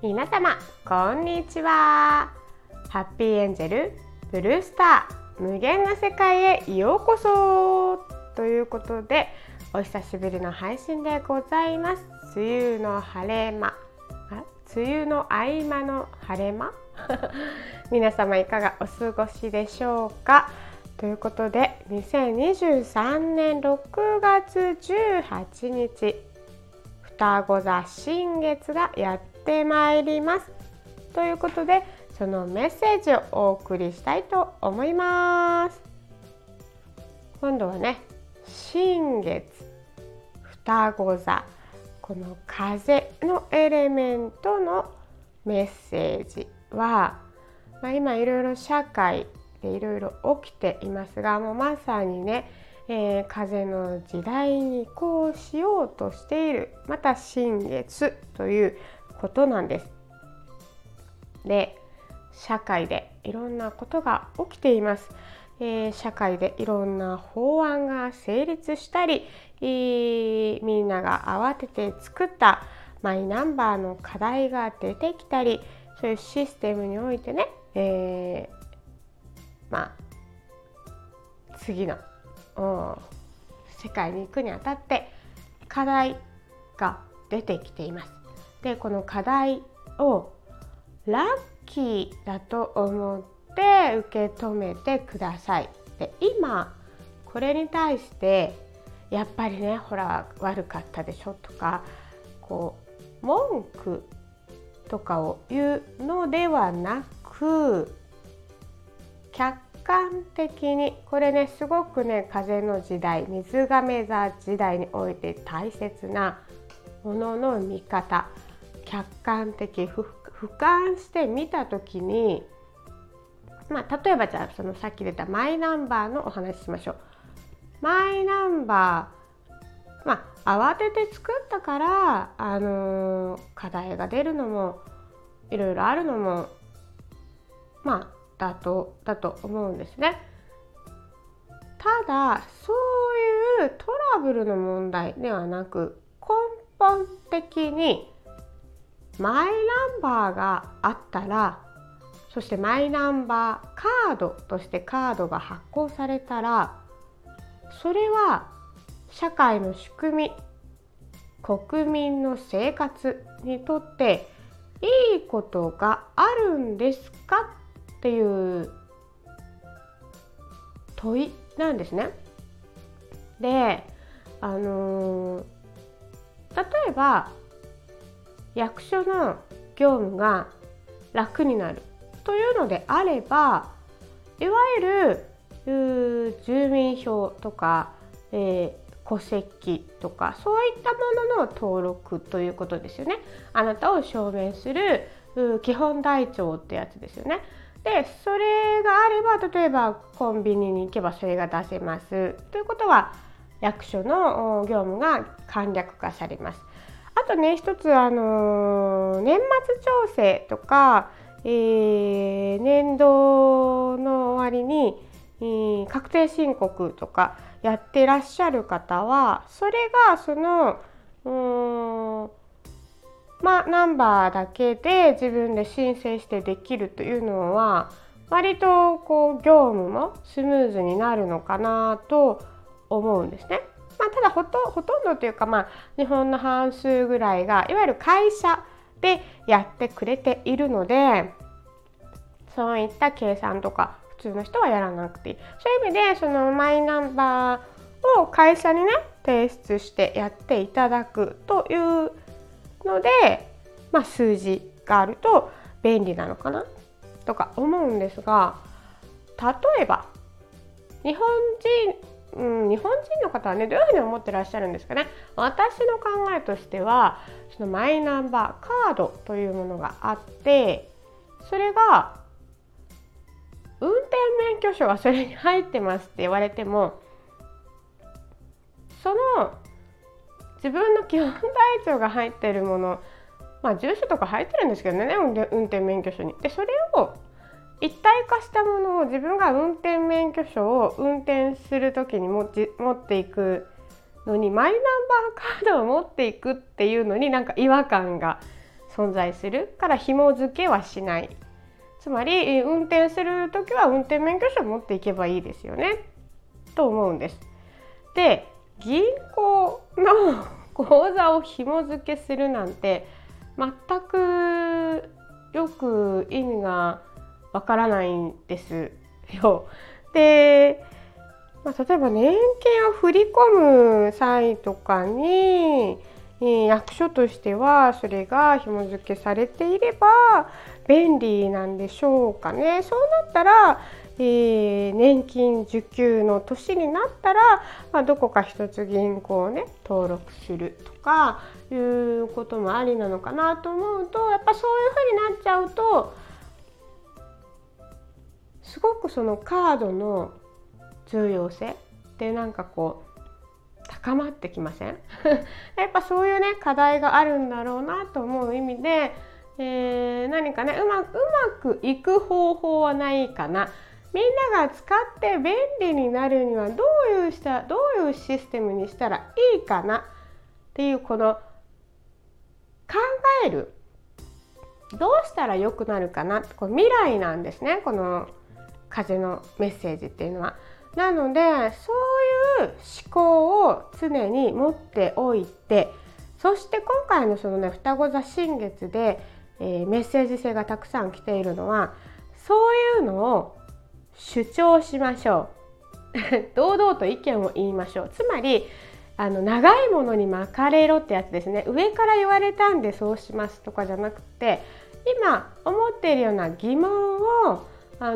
皆様こんにちは。ハッピーエンジェルブルースター無限な世界へようこそということで、お久しぶりの配信でございます。梅雨の合間の晴れ間皆様いかがお過ごしでしょうか。ということで2023年6月18日双子座新月がやってまいります。ということでそのメッセージをお送りしたいと思います。今度はね、新月双子座、この風のエレメントのメッセージは、今いろいろ社会でいろいろ起きていますが、もうまさにね、風の時代に移行しようとしている、また新月ということなんです。で、社会でいろんなことが起きています。社会でいろんな法案が成立したり、みんなが慌てて作ったマイナンバーの課題が出てきたり、そういうシステムにおいてね、次の世界に行くにあたって課題が出てきています。で、この課題をラッキーだと思って受け止めてください。で、今これに対してやっぱりね、ほら悪かったでしょとか、文句とかを言うのではなく、客観的に、これねすごくね、風の時代、水亀座時代において大切なものの見方、客観的、俯瞰して見たときに、例えばじゃあそのさっき出たマイナンバーのお話ししましょう。マイナンバー、慌てて作ったから、課題が出るのもいろいろあるのもだと思うんですね。ただそういうトラブルの問題ではなく、根本的にマイナンバーがあったら、そしてマイナンバーカードとしてカードが発行されたら、それは社会の仕組み、国民の生活にとっていいことがあるんですかっていう問いなんですね。で、例えば役所の業務が楽になるというのであれば、いわゆる住民票とか、戸籍とか、そういったものの登録ということですよね。あなたを証明する基本台帳ってやつですよね。で、それがあれば、例えばコンビニに行けばそれが出せますということは、役所の業務が簡略化されます。あとね、一つ年末調整とか、年度の終わりに確定申告とかやってらっしゃる方は、それがそのナンバーだけで自分で申請してできるというのは、割と業務もスムーズになるのかなと思うんですね。ただほとんどというか、日本の半数ぐらいがいわゆる会社でやってくれているので、そういった計算とか普通の人はやらなくていい。そういう意味でそのマイナンバーを会社にね提出してやっていただくというので、数字があると便利なのかなとか思うんですが、例えば日本人の方はね、どういうふうに思ってらっしゃるんですかね。私の考えとしては、そのマイナンバーカードというものがあって、それが運転免許証がそれに入ってますって言われても、その自分の基本台帳が入っているもの、住所とか入ってるんですけどね、運転免許証に。で、それを一体化したものを自分が運転免許証を運転するときに持っていくのに、マイナンバーカードを持っていくっていうのに違和感が存在するから紐付けはしない。つまり運転するときは運転免許証を持っていけばいいですよねと思うんです。で、銀行の口座を紐付けするなんて全くよく意味がわからないんですよ。で、例えば年金を振り込む際とかに役所としてはそれが紐付けされていれば便利なんでしょうかね。そうなったら、年金受給の年になったら、どこか一つ銀行をね登録するとかいうこともありなのかなと思うと、やっぱそういう風になっちゃうとすごくそのカードの重要性って高まってきません？やっぱそういうね課題があるんだろうなと思う意味で、何かねうまくいく方法はないかな。みんなが使って便利になるにはどういうシステムにしたらいいかなっていうこの考える、どうしたら良くなるかな、これ未来なんですね、この風のメッセージっていうのは。なのでそういう思考を常に持っておいて、そして今回のそのね双子座新月で、メッセージ性がたくさん来ているのは、そういうのを主張しましょう堂々と意見を言いましょう。つまり長いものに巻かれろってやつですね。上から言われたんでそうしますとかじゃなくて、今思っているような疑問を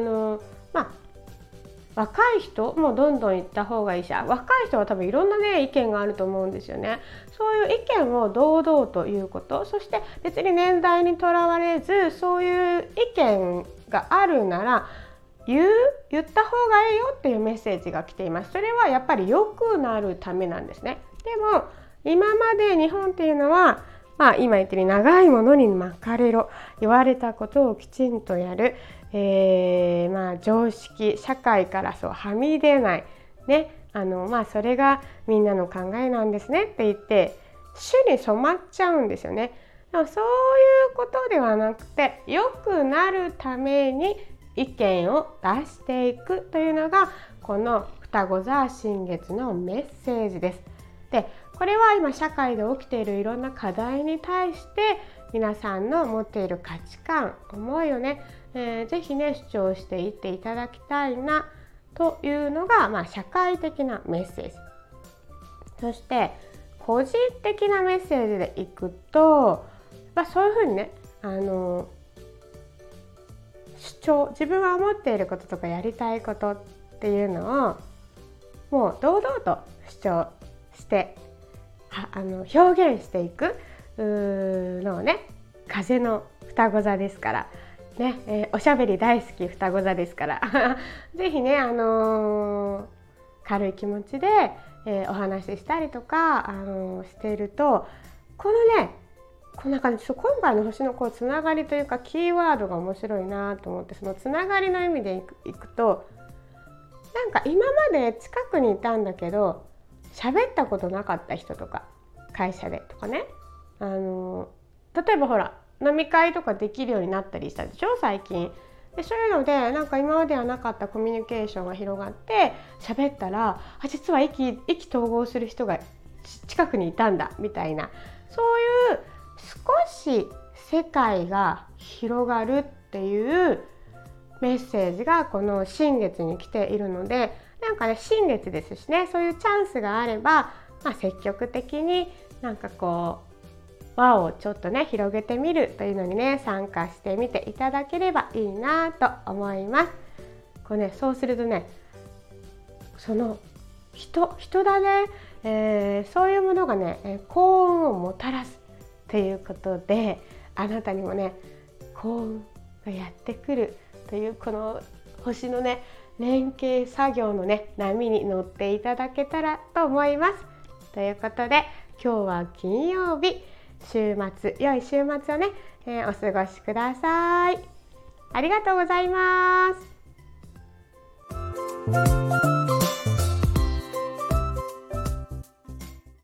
若い人もどんどん言った方がいいし、若い人は多分いろんなね意見があると思うんですよね。そういう意見を堂々と言うこと、そして別に年代にとらわれず、そういう意見があるなら言った方がいいよっていうメッセージが来ています。それはやっぱり良くなるためなんですね。でも今まで日本っていうのは、今言ってる長いものに巻かれろ、言われたことをきちんとやる、常識社会からはみ出ないね、それがみんなの考えなんですねって言って主に染まっちゃうんですよね。でもそういうことではなくて、良くなるために意見を出していくというのがこの双子座新月のメッセージです。で、これは今社会で起きているいろんな課題に対して皆さんの持っている価値観、思いをね、ぜひね主張していっていただきたいなというのが、社会的なメッセージ。そして個人的なメッセージでいくと、そういうふうにね主張、自分が思っていることとかやりたいことっていうのをもう堂々と主張して表現していくのをね、風の双子座ですからね、おしゃべり大好き双子座ですからぜひね、軽い気持ちで、お話ししたりとかしていると、こんな感じ。今回の星のつながりというかキーワードが面白いなと思って、そのつながりの意味でいくと、今まで近くにいたんだけど喋ったことなかった人とか、会社でとかね、例えば飲み会とかできるようになったりしたでしょ最近。でそういうので今まではなかったコミュニケーションが広がって喋ったら、実は意気投合する人が近くにいたんだみたいな、そういう少し世界が広がるっていうメッセージがこの新月に来ているので、新月ですしね、そういうチャンスがあれば、積極的に輪をちょっとね広げてみるというのにね参加してみていただければいいなと思います。そうするとね、その人だね、そういうものがね幸運をもたらすということで、あなたにもね幸運がやってくるというこの星のね連携作業のね波に乗っていただけたらと思います。ということで今日は金曜日、良い週末をね、お過ごしください。ありがとうございます。